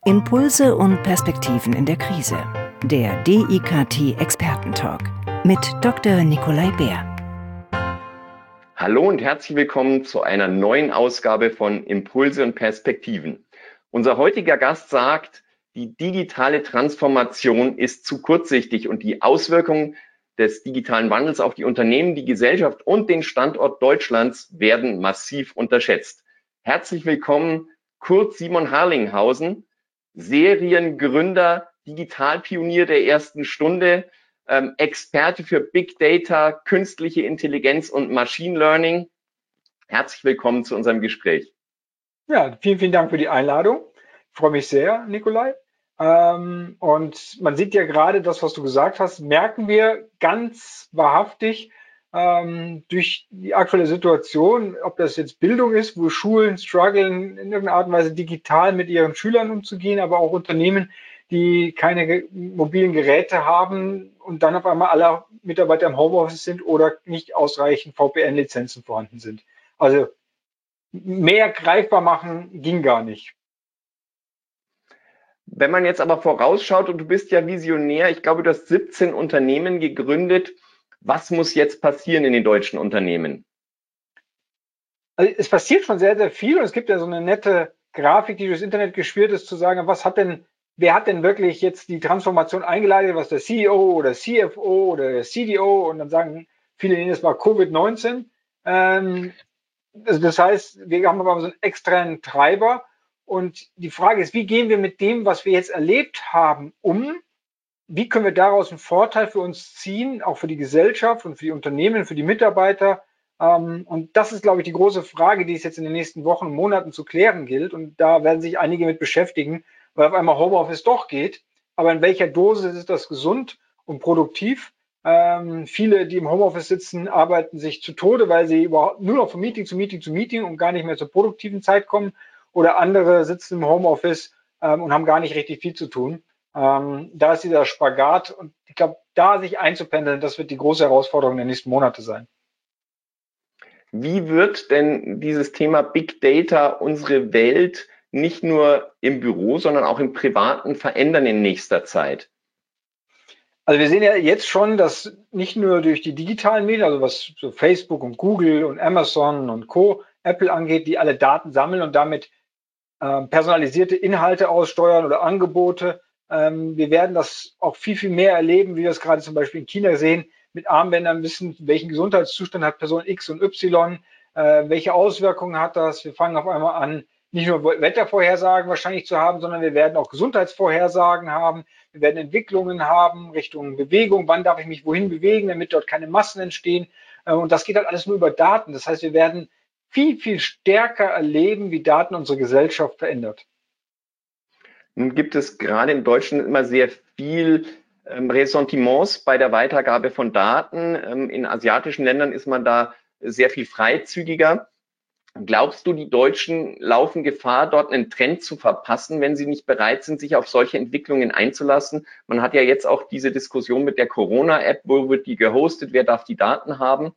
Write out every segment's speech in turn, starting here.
Impulse und Perspektiven in der Krise. Der DIKT Expertentalk mit Dr. Nikolai Bär. Hallo und herzlich willkommen zu einer neuen Ausgabe von Impulse und Perspektiven. Unser heutiger Gast sagt, die digitale Transformation ist zu kurzsichtig und die Auswirkungen des digitalen Wandels auf die Unternehmen, die Gesellschaft und den Standort Deutschlands werden massiv unterschätzt. Herzlich willkommen, Kurt Simon Harlinghausen, Seriengründer, Digitalpionier der ersten Stunde, Experte für Big Data, künstliche Intelligenz und Machine Learning. Herzlich willkommen zu unserem Gespräch. Ja, vielen Dank für die Einladung. Ich freue mich sehr, Nikolai. Und man sieht ja gerade das, was du gesagt hast, merken wir ganz wahrhaftig durch die aktuelle Situation, ob das jetzt Bildung ist, wo Schulen strugglen, in irgendeiner Art und Weise digital mit ihren Schülern umzugehen, aber auch Unternehmen, die keine mobilen Geräte haben und dann auf einmal alle Mitarbeiter im Homeoffice sind oder nicht ausreichend VPN-Lizenzen vorhanden sind. Also mehr greifbar machen ging gar nicht. Wenn man jetzt aber vorausschaut, und du bist ja Visionär, ich glaube, du hast 17 Unternehmen gegründet. Was muss jetzt passieren in den deutschen Unternehmen? Also es passiert schon sehr, sehr viel und es gibt ja so eine nette Grafik, die durchs Internet geschwirrt ist, zu sagen, wer hat denn wirklich jetzt die Transformation eingeleitet, was der CEO oder CFO oder der CDO, und dann sagen viele, es war Covid-19. Das heißt, wir haben aber so einen externen Treiber und die Frage ist, wie gehen wir mit dem, was wir jetzt erlebt haben, um? Wie können wir daraus einen Vorteil für uns ziehen, auch für die Gesellschaft und für die Unternehmen, für die Mitarbeiter? Und das ist, glaube ich, die große Frage, die es jetzt in den nächsten Wochen und Monaten zu klären gilt. Und da werden sich einige mit beschäftigen, weil auf einmal Homeoffice doch geht. Aber in welcher Dosis ist das gesund und produktiv? Viele, die im Homeoffice sitzen, arbeiten sich zu Tode, weil sie überhaupt nur noch von Meeting zu Meeting zu Meeting und gar nicht mehr zur produktiven Zeit kommen. Oder andere sitzen im Homeoffice und haben gar nicht richtig viel zu tun. Da ist dieser Spagat und ich glaube, da sich einzupendeln, das wird die große Herausforderung der nächsten Monate sein. Wie wird denn dieses Thema Big Data unsere Welt nicht nur im Büro, sondern auch im Privaten verändern in nächster Zeit? Also wir sehen ja jetzt schon, dass nicht nur durch die digitalen Medien, also was so Facebook und Google und Amazon und Co., Apple angeht, die alle Daten sammeln und damit personalisierte Inhalte aussteuern oder Angebote. Wir werden das auch viel mehr erleben, wie wir es gerade zum Beispiel in China sehen, mit Armbändern wissen, welchen Gesundheitszustand hat Person X und Y, welche Auswirkungen hat das. Wir fangen auf einmal an, nicht nur Wettervorhersagen wahrscheinlich zu haben, sondern wir werden auch Gesundheitsvorhersagen haben. Wir werden Entwicklungen haben Richtung Bewegung. Wann darf ich mich wohin bewegen, damit dort keine Massen entstehen? Und das geht halt alles nur über Daten. Das heißt, wir werden viel stärker erleben, wie Daten unsere Gesellschaft verändert. Nun gibt es gerade in Deutschland immer sehr viel Ressentiments bei der Weitergabe von Daten. In asiatischen Ländern ist man da sehr viel freizügiger. Glaubst du, die Deutschen laufen Gefahr, dort einen Trend zu verpassen, wenn sie nicht bereit sind, sich auf solche Entwicklungen einzulassen? Man hat ja jetzt auch diese Diskussion mit der Corona-App, wo wird die gehostet, wer darf die Daten haben?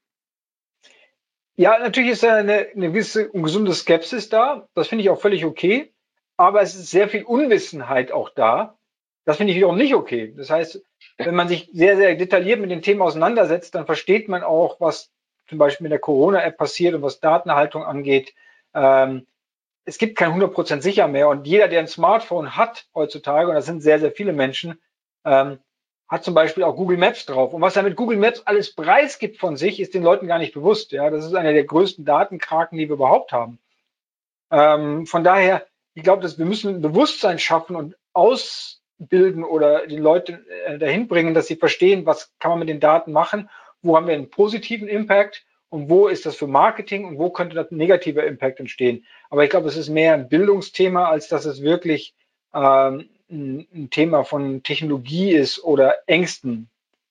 Ja, natürlich ist eine gewisse ungesunde Skepsis da. Das finde ich auch völlig okay. Aber es ist sehr viel Unwissenheit auch da. Das finde ich wiederum nicht okay. Das heißt, wenn man sich sehr, sehr detailliert mit den Themen auseinandersetzt, dann versteht man auch, was zum Beispiel mit der Corona-App passiert und was Datenhaltung angeht. Es gibt kein 100% sicher mehr. Und jeder, der ein Smartphone hat heutzutage, und das sind sehr, sehr viele Menschen, hat zum Beispiel auch Google Maps drauf. Und was er mit Google Maps alles preisgibt von sich, ist den Leuten gar nicht bewusst. Ja, das ist einer der größten Datenkraken, die wir überhaupt haben. Von daher, ich glaube, dass wir müssen Bewusstsein schaffen und ausbilden oder die Leute dahin bringen, dass sie verstehen, was kann man mit den Daten machen, wo haben wir einen positiven Impact und wo ist das für Marketing und wo könnte das ein negativer Impact entstehen. Aber ich glaube, es ist mehr ein Bildungsthema, als dass es wirklich ein Thema von Technologie ist oder Ängsten.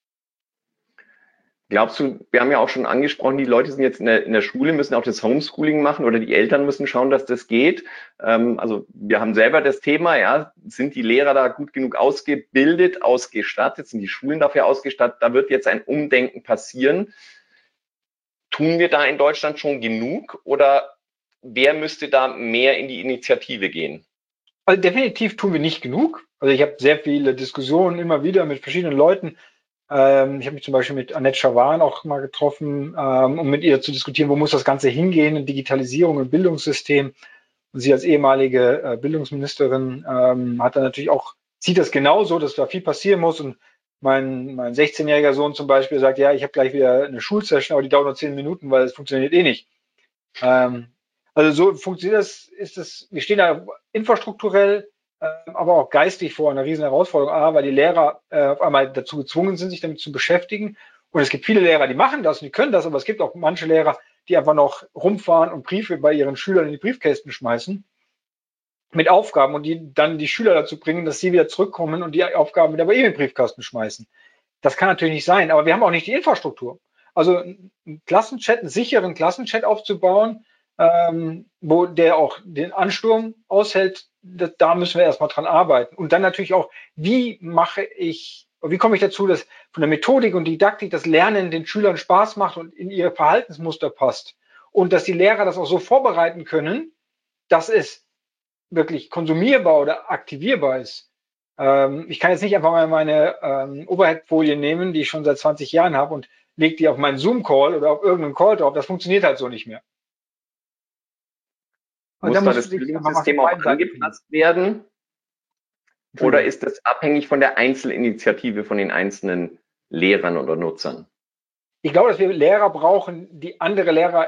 Glaubst du, wir haben ja auch schon angesprochen, die Leute sind jetzt in der Schule, müssen auch das Homeschooling machen oder die Eltern müssen schauen, dass das geht. Also wir haben selber das Thema, ja, sind die Lehrer da gut genug ausgebildet, ausgestattet, sind die Schulen dafür ausgestattet? Da wird jetzt ein Umdenken passieren. Tun wir da in Deutschland schon genug oder wer müsste da mehr in die Initiative gehen? Also definitiv tun wir nicht genug. Also ich habe sehr viele Diskussionen immer wieder mit verschiedenen Leuten. Ich habe mich zum Beispiel mit Annette Schawan auch mal getroffen, um mit ihr zu diskutieren, wo muss das Ganze hingehen in Digitalisierung im Bildungssystem. Und sie als ehemalige Bildungsministerin hat dann natürlich auch, sieht das genauso, dass da viel passieren muss. Und mein 16-jähriger Sohn zum Beispiel sagt, ja, ich habe gleich wieder eine Schulsession, aber die dauert nur 10 Minuten, weil es funktioniert eh nicht. Also so funktioniert das, wir stehen da infrastrukturell, aber auch geistig vor einer riesen Herausforderung. Weil die Lehrer auf einmal dazu gezwungen sind, sich damit zu beschäftigen. Und es gibt viele Lehrer, die machen das und die können das, aber es gibt auch manche Lehrer, die einfach noch rumfahren und Briefe bei ihren Schülern in die Briefkästen schmeißen mit Aufgaben und die dann die Schüler dazu bringen, dass sie wieder zurückkommen und die Aufgaben wieder bei ihnen in den Briefkasten schmeißen. Das kann natürlich nicht sein, aber wir haben auch nicht die Infrastruktur. Also einen Klassenchat, einen sicheren Klassenchat aufzubauen, wo der auch den Ansturm aushält, da müssen wir erstmal dran arbeiten. Und dann natürlich auch, wie komme ich dazu, dass von der Methodik und Didaktik das Lernen den Schülern Spaß macht und in ihr Verhaltensmuster passt. Und dass die Lehrer das auch so vorbereiten können, dass es wirklich konsumierbar oder aktivierbar ist. Ich kann jetzt nicht einfach mal meine Overhead-Folien nehmen, die ich schon seit 20 Jahren habe und lege die auf meinen Zoom-Call oder auf irgendeinen Call drauf. Das funktioniert halt so nicht mehr. Muss da das Bildungssystem auch angepasst werden? Oder ist das abhängig von der Einzelinitiative von den einzelnen Lehrern oder Nutzern? Ich glaube, dass wir Lehrer brauchen, die andere Lehrer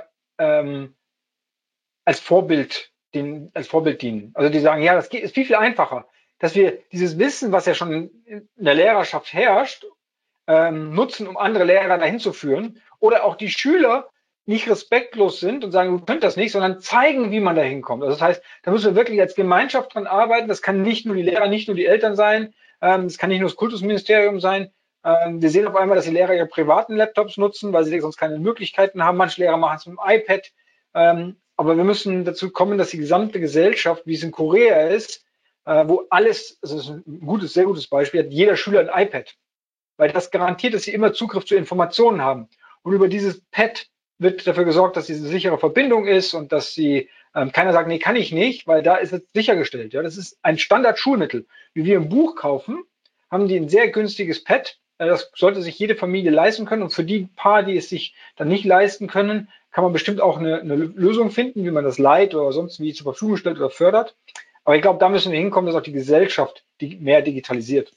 als Vorbild dienen. Also die sagen, ja, das ist viel, viel einfacher, dass wir dieses Wissen, was ja schon in der Lehrerschaft herrscht, nutzen, um andere Lehrer dahin zu führen. Oder auch die Schüler nicht respektlos sind und sagen, du könnt das nicht, sondern zeigen, wie man da hinkommt. Also das heißt, da müssen wir wirklich als Gemeinschaft dran arbeiten. Das kann nicht nur die Lehrer, nicht nur die Eltern sein. Das kann nicht nur das Kultusministerium sein. Wir sehen auf einmal, dass die Lehrer ihre privaten Laptops nutzen, weil sie sonst keine Möglichkeiten haben. Manche Lehrer machen es mit dem iPad. Aber wir müssen dazu kommen, dass die gesamte Gesellschaft, wie es in Korea ist, wo alles, das ist ein sehr gutes Beispiel, hat jeder Schüler ein iPad. Weil das garantiert, dass sie immer Zugriff zu Informationen haben. Und über dieses Pad wird dafür gesorgt, dass diese sichere Verbindung ist und dass keiner sagt, nee, kann ich nicht, weil da ist es sichergestellt. Ja, das ist ein Standard-Schulmittel. Wie wir ein Buch kaufen, haben die ein sehr günstiges Pad. Das sollte sich jede Familie leisten können. Und für die paar, die es sich dann nicht leisten können, kann man bestimmt auch eine Lösung finden, wie man das leiht oder sonst wie zur Verfügung stellt oder fördert. Aber ich glaube, da müssen wir hinkommen, dass auch die Gesellschaft mehr digitalisiert.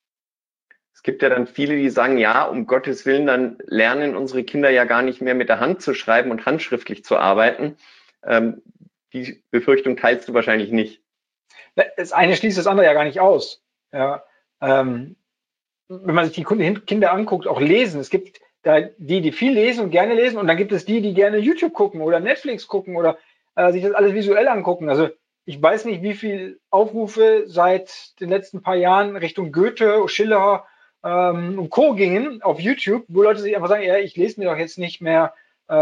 Es gibt ja dann viele, die sagen, ja, um Gottes Willen, dann lernen unsere Kinder ja gar nicht mehr mit der Hand zu schreiben und handschriftlich zu arbeiten. Die Befürchtung teilst du wahrscheinlich nicht. Das eine schließt das andere ja gar nicht aus. Ja, wenn man sich die Kinder anguckt, auch lesen. Es gibt da die viel lesen und gerne lesen und dann gibt es die gerne YouTube gucken oder Netflix gucken oder sich das alles visuell angucken. Also ich weiß nicht, wie viel Aufrufe seit den letzten paar Jahren Richtung Goethe, Schiller und Co. gingen auf YouTube, wo Leute sich einfach sagen, ja, ich lese mir doch jetzt nicht mehr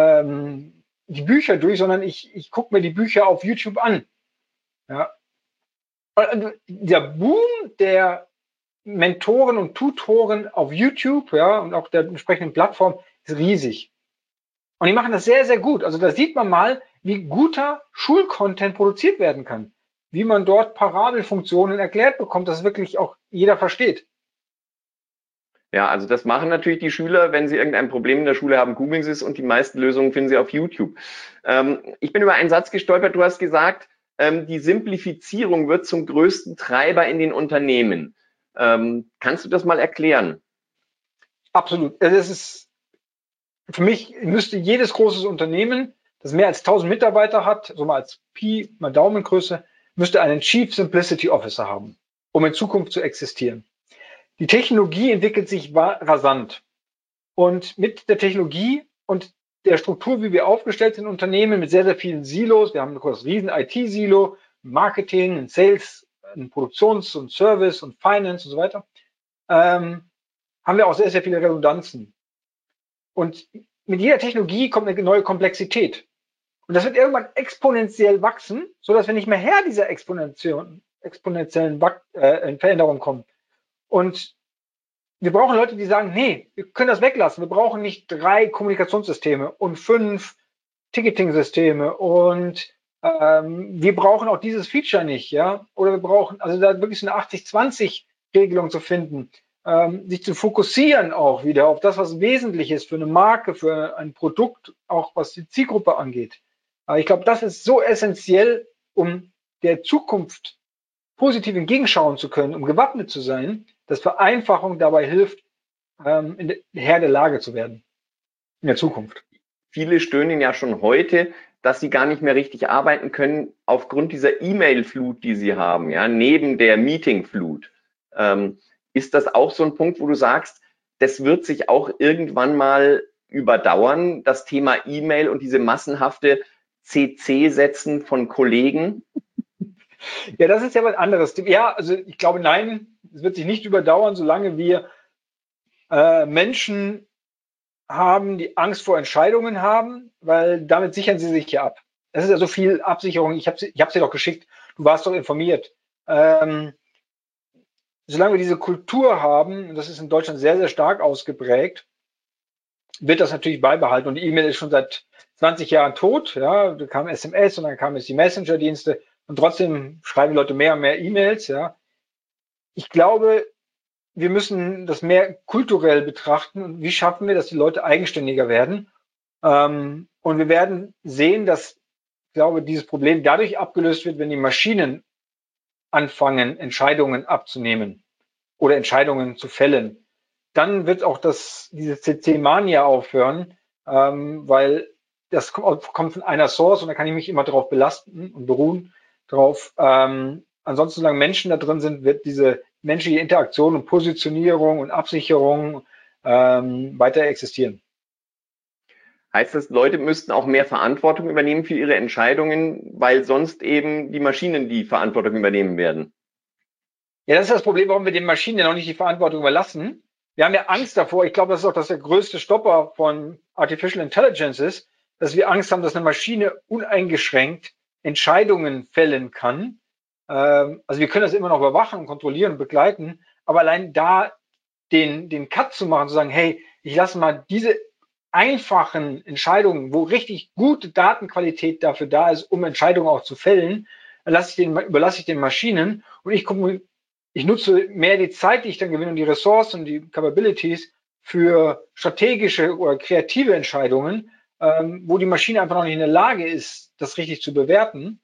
die Bücher durch, sondern ich gucke mir die Bücher auf YouTube an. Ja. Und der Boom der Mentoren und Tutoren auf YouTube, ja, und auch der entsprechenden Plattform ist riesig. Und die machen das sehr, sehr gut. Also da sieht man mal, wie guter Schulcontent produziert werden kann. Wie man dort Parabelfunktionen erklärt bekommt, dass wirklich auch jeder versteht. Ja, also das machen natürlich die Schüler, wenn sie irgendein Problem in der Schule haben, googeln sie es und die meisten Lösungen finden sie auf YouTube. Ich bin über einen Satz gestolpert, du hast gesagt, die Simplifizierung wird zum größten Treiber in den Unternehmen. Kannst du das mal erklären? Absolut. Also für mich müsste jedes großes Unternehmen, das mehr als 1000 Mitarbeiter hat, so mal als Pi, mal Daumengröße, müsste einen Chief Simplicity Officer haben, um in Zukunft zu existieren. Die Technologie entwickelt sich rasant. Und mit der Technologie und der Struktur, wie wir aufgestellt sind, Unternehmen mit sehr, sehr vielen Silos, wir haben ein riesen IT-Silo, Marketing, ein Sales, ein Produktions- und Service und Finance und so weiter, haben wir auch sehr, sehr viele Redundanzen. Und mit jeder Technologie kommt eine neue Komplexität. Und das wird irgendwann exponentiell wachsen, sodass wir nicht mehr Herr dieser exponentiellen Veränderung kommen. Und wir brauchen Leute, die sagen, nee, wir können das weglassen. Wir brauchen nicht 3 Kommunikationssysteme und 5 Ticketing-Systeme und wir brauchen auch dieses Feature nicht, ja, oder wir brauchen, also da wirklich so eine 80-20-Regelung zu finden, sich zu fokussieren auch wieder auf das, was wesentlich ist für eine Marke, für ein Produkt, auch was die Zielgruppe angeht. Ich glaube, das ist so essentiell, um der Zukunft positiv entgegenschauen zu können, um gewappnet zu sein, dass Vereinfachung dabei hilft, Herr der Lage zu werden in der Zukunft. Viele stöhnen ja schon heute, dass sie gar nicht mehr richtig arbeiten können aufgrund dieser E-Mail-Flut, die sie haben, ja, neben der Meeting-Flut. Ist das auch so ein Punkt, wo du sagst, das wird sich auch irgendwann mal überdauern, das Thema E-Mail und diese massenhafte CC-Setzen von Kollegen? Ja, das ist ja was anderes. Ja, also ich glaube, nein, es wird sich nicht überdauern, solange wir Menschen haben, die Angst vor Entscheidungen haben, weil damit sichern sie sich ja ab. Das ist ja so viel Absicherung. Ich hab's dir doch geschickt. Du warst doch informiert. Solange wir diese Kultur haben, und das ist in Deutschland sehr, sehr stark ausgeprägt, wird das natürlich beibehalten. Und die E-Mail ist schon seit 20 Jahren tot. Ja, da kam SMS und dann kamen jetzt die Messenger-Dienste. Und trotzdem schreiben Leute mehr und mehr E-Mails. Ja, ich glaube, wir müssen das mehr kulturell betrachten. Und wie schaffen wir, dass die Leute eigenständiger werden? Und wir werden sehen, dass, ich glaube, dieses Problem dadurch abgelöst wird, wenn die Maschinen anfangen, Entscheidungen abzunehmen oder Entscheidungen zu fällen. Dann wird auch diese CC-Mania aufhören, weil das kommt von einer Source und da kann ich mich immer darauf belasten und beruhen drauf. Ansonsten, solange Menschen da drin sind, wird diese menschliche Interaktion und Positionierung und Absicherung weiter existieren. Heißt das, Leute müssten auch mehr Verantwortung übernehmen für ihre Entscheidungen, weil sonst eben die Maschinen die Verantwortung übernehmen werden? Ja, das ist das Problem, warum wir den Maschinen ja noch nicht die Verantwortung überlassen. Wir haben ja Angst davor. Ich glaube, das ist auch der größte Stopper von Artificial Intelligence ist, dass wir Angst haben, dass eine Maschine uneingeschränkt Entscheidungen fällen kann. Also wir können das immer noch überwachen, kontrollieren, begleiten, aber allein da den Cut zu machen, zu sagen, hey, ich lasse mal diese einfachen Entscheidungen, wo richtig gute Datenqualität dafür da ist, um Entscheidungen auch zu fällen, dann überlasse ich den Maschinen und ich nutze mehr die Zeit, die ich dann gewinne und die Ressourcen und die Capabilities für strategische oder kreative Entscheidungen, wo die Maschine einfach noch nicht in der Lage ist, das richtig zu bewerten.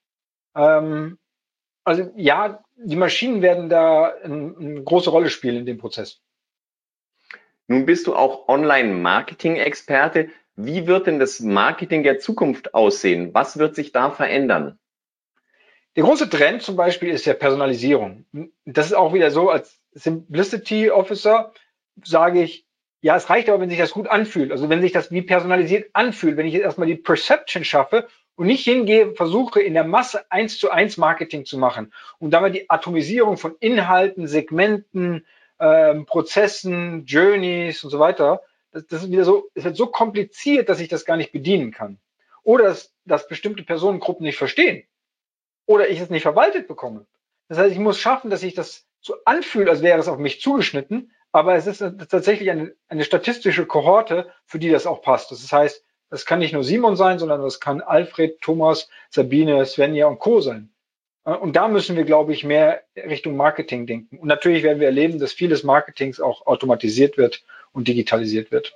Also ja, die Maschinen werden da eine große Rolle spielen in dem Prozess. Nun bist du auch Online-Marketing-Experte. Wie wird denn das Marketing der Zukunft aussehen? Was wird sich da verändern? Der große Trend zum Beispiel ist ja Personalisierung. Das ist auch wieder so, als Simplicity Officer sage ich, ja, es reicht aber, wenn sich das gut anfühlt. Also wenn sich das wie personalisiert anfühlt, wenn ich jetzt erstmal die Perception schaffe und nicht hingehe, versuche in der Masse 1:1 Marketing zu machen und damit die Atomisierung von Inhalten, Segmenten, Prozessen, Journeys und so weiter. Das ist wieder so, es wird so kompliziert, dass ich das gar nicht bedienen kann. Oder dass bestimmte Personengruppen nicht verstehen. Oder ich es nicht verwaltet bekomme. Das heißt, ich muss schaffen, dass sich das so anfühlt, als wäre es auf mich zugeschnitten, aber es ist tatsächlich eine statistische Kohorte, für die das auch passt. Das heißt, das kann nicht nur Simon sein, sondern das kann Alfred, Thomas, Sabine, Svenja und Co. sein. Und da müssen wir, glaube ich, mehr Richtung Marketing denken. Und natürlich werden wir erleben, dass vieles Marketings auch automatisiert wird und digitalisiert wird.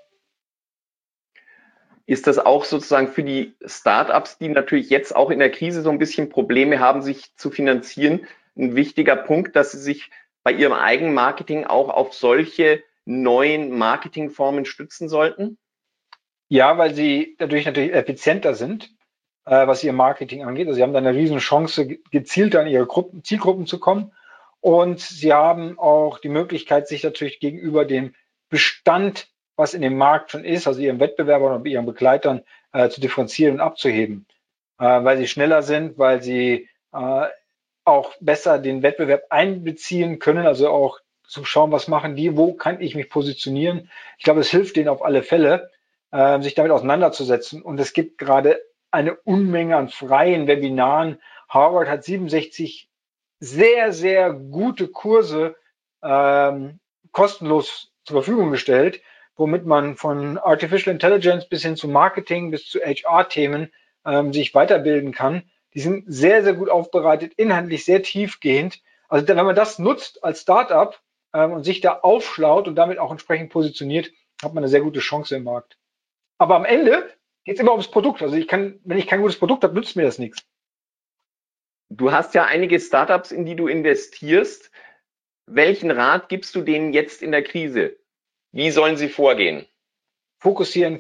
Ist das auch sozusagen für die Startups, die natürlich jetzt auch in der Krise so ein bisschen Probleme haben, sich zu finanzieren, ein wichtiger Punkt, dass sie sich bei ihrem Eigenmarketing auch auf solche neuen Marketingformen stützen sollten? Ja, weil sie dadurch natürlich effizienter sind, was ihr Marketing angeht. Also sie haben da eine riesen Chance, gezielt an ihre Zielgruppen zu kommen. Und sie haben auch die Möglichkeit, sich natürlich gegenüber dem Bestand, was in dem Markt schon ist, also ihren Wettbewerbern und ihren Begleitern, zu differenzieren und abzuheben. Weil sie schneller sind, weil sie auch besser den Wettbewerb einbeziehen können, also auch zu schauen, was machen die, wo kann ich mich positionieren. Ich glaube, es hilft denen auf alle Fälle, sich damit auseinanderzusetzen. Und es gibt gerade eine Unmenge an freien Webinaren. Harvard hat 67 sehr, sehr gute Kurse kostenlos zur Verfügung gestellt, womit man von Artificial Intelligence bis hin zu Marketing, bis zu HR-Themen sich weiterbilden kann. Die sind sehr, sehr gut aufbereitet, inhaltlich sehr tiefgehend. Also wenn man das nutzt als Startup und sich da aufschlaut und damit auch entsprechend positioniert, hat man eine sehr gute Chance im Markt. Aber am Ende geht es immer ums Produkt. Also wenn ich kein gutes Produkt habe, nützt mir das nichts. Du hast ja einige Startups, in die du investierst. Welchen Rat gibst du denen jetzt in der Krise? Wie sollen sie vorgehen? Fokussieren.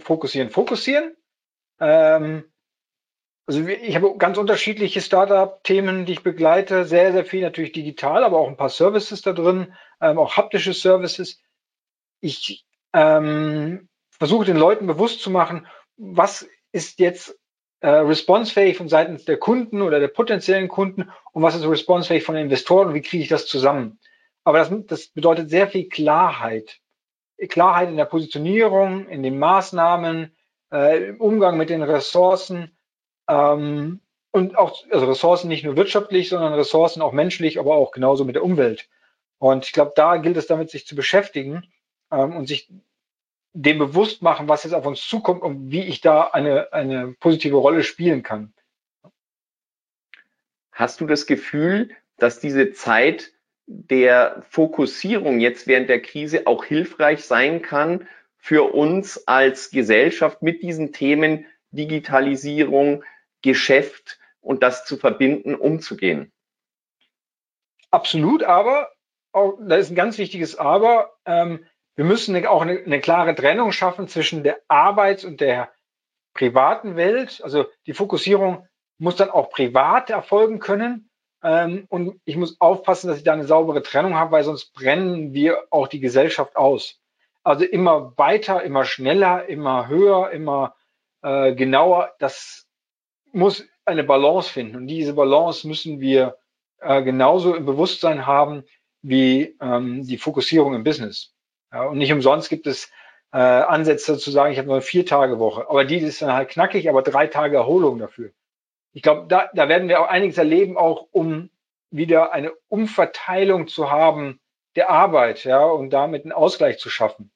Also ich habe ganz unterschiedliche Startup-Themen, die ich begleite. Sehr, sehr viel natürlich digital, aber auch ein paar Services da drin, auch haptische Services. Ich versuche den Leuten bewusst zu machen, was ist jetzt responsefähig von seitens der Kunden oder der potenziellen Kunden und was ist responsefähig von den Investoren und wie kriege ich das zusammen. Aber das bedeutet sehr viel Klarheit. Klarheit in der Positionierung, in den Maßnahmen, im Umgang mit den Ressourcen und auch also Ressourcen nicht nur wirtschaftlich, sondern Ressourcen auch menschlich, aber auch genauso mit der Umwelt. Und ich glaube, da gilt es damit, sich zu beschäftigen und sich dem bewusst machen, was jetzt auf uns zukommt und wie ich da eine positive Rolle spielen kann. Hast du das Gefühl, dass diese Zeit der Fokussierung jetzt während der Krise auch hilfreich sein kann für uns als Gesellschaft mit diesen Themen Digitalisierung, Geschäft und das zu verbinden, umzugehen? Absolut, aber auch, da ist ein ganz wichtiges Aber. Wir müssen auch eine klare Trennung schaffen zwischen der Arbeits- und der privaten Welt. Also die Fokussierung muss dann auch privat erfolgen können. Und ich muss aufpassen, dass ich da eine saubere Trennung habe, weil sonst brennen wir auch die Gesellschaft aus. Also immer weiter, immer schneller, immer höher, immer genauer. Das muss eine Balance finden. Und diese Balance müssen wir genauso im Bewusstsein haben wie die Fokussierung im Business. Ja, und nicht umsonst gibt es Ansätze zu sagen, ich habe nur eine 4-Tage-Woche. Aber die ist dann halt knackig, aber 3 Tage Erholung dafür. Ich glaube, da werden wir auch einiges erleben, auch um wieder eine Umverteilung zu haben der Arbeit, ja, und damit einen Ausgleich zu schaffen.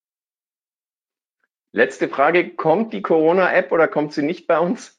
Letzte Frage, kommt die Corona-App oder kommt sie nicht bei uns?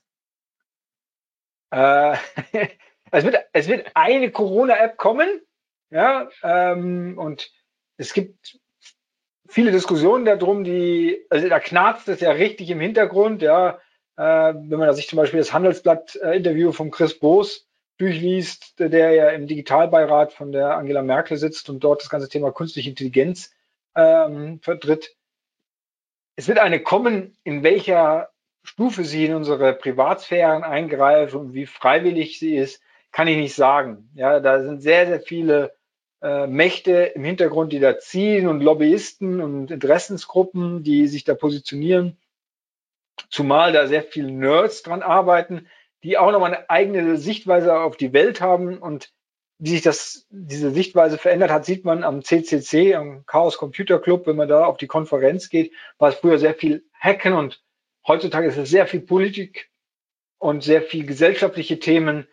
Es wird eine Corona-App kommen, ja, und es gibt viele Diskussionen darum, also da knarzt es ja richtig im Hintergrund, ja, wenn man sich zum Beispiel das Handelsblatt-Interview von Chris Boos durchliest, der ja im Digitalbeirat von der Angela Merkel sitzt und dort das ganze Thema künstliche Intelligenz vertritt. Es wird eine kommen, in welcher Stufe sie in unsere Privatsphären eingreift und wie freiwillig sie ist, kann ich nicht sagen. Ja, da sind sehr, sehr viele Mächte im Hintergrund, die da ziehen und Lobbyisten und Interessensgruppen, die sich da positionieren. Zumal da sehr viele Nerds dran arbeiten, die auch nochmal eine eigene Sichtweise auf die Welt haben und wie sich diese Sichtweise verändert hat, sieht man am CCC, am Chaos Computer Club, wenn man da auf die Konferenz geht, war es früher sehr viel Hacken und heutzutage ist es sehr viel Politik und sehr viel gesellschaftliche Themen.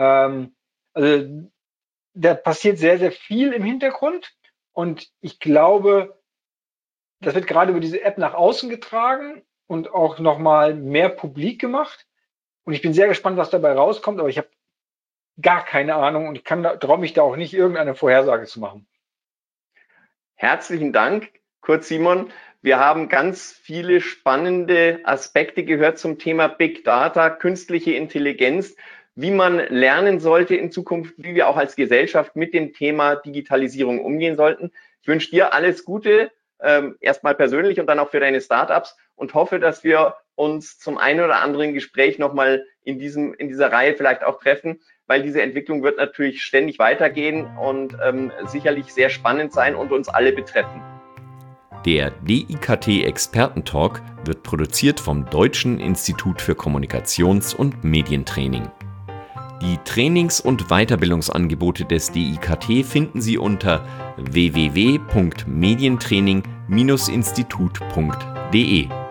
Also da passiert sehr, sehr viel im Hintergrund und ich glaube, das wird gerade über diese App nach außen getragen und auch nochmal mehr publik gemacht. Und ich bin sehr gespannt, was dabei rauskommt, aber ich habe gar keine Ahnung und ich traue mich da auch nicht, irgendeine Vorhersage zu machen. Herzlichen Dank, Kurt Simon. Wir haben ganz viele spannende Aspekte gehört zum Thema Big Data, künstliche Intelligenz, wie man lernen sollte in Zukunft, wie wir auch als Gesellschaft mit dem Thema Digitalisierung umgehen sollten. Ich wünsche dir alles Gute, erstmal persönlich und dann auch für deine Startups und hoffe, dass wir uns zum einen oder anderen Gespräch nochmal in dieser Reihe vielleicht auch treffen, weil diese Entwicklung wird natürlich ständig weitergehen und sicherlich sehr spannend sein und uns alle betreffen. Der DIKT Expertentalk wird produziert vom Deutschen Institut für Kommunikations- und Medientraining. Die Trainings- und Weiterbildungsangebote des DIKT finden Sie unter www.medientraining-institut.de.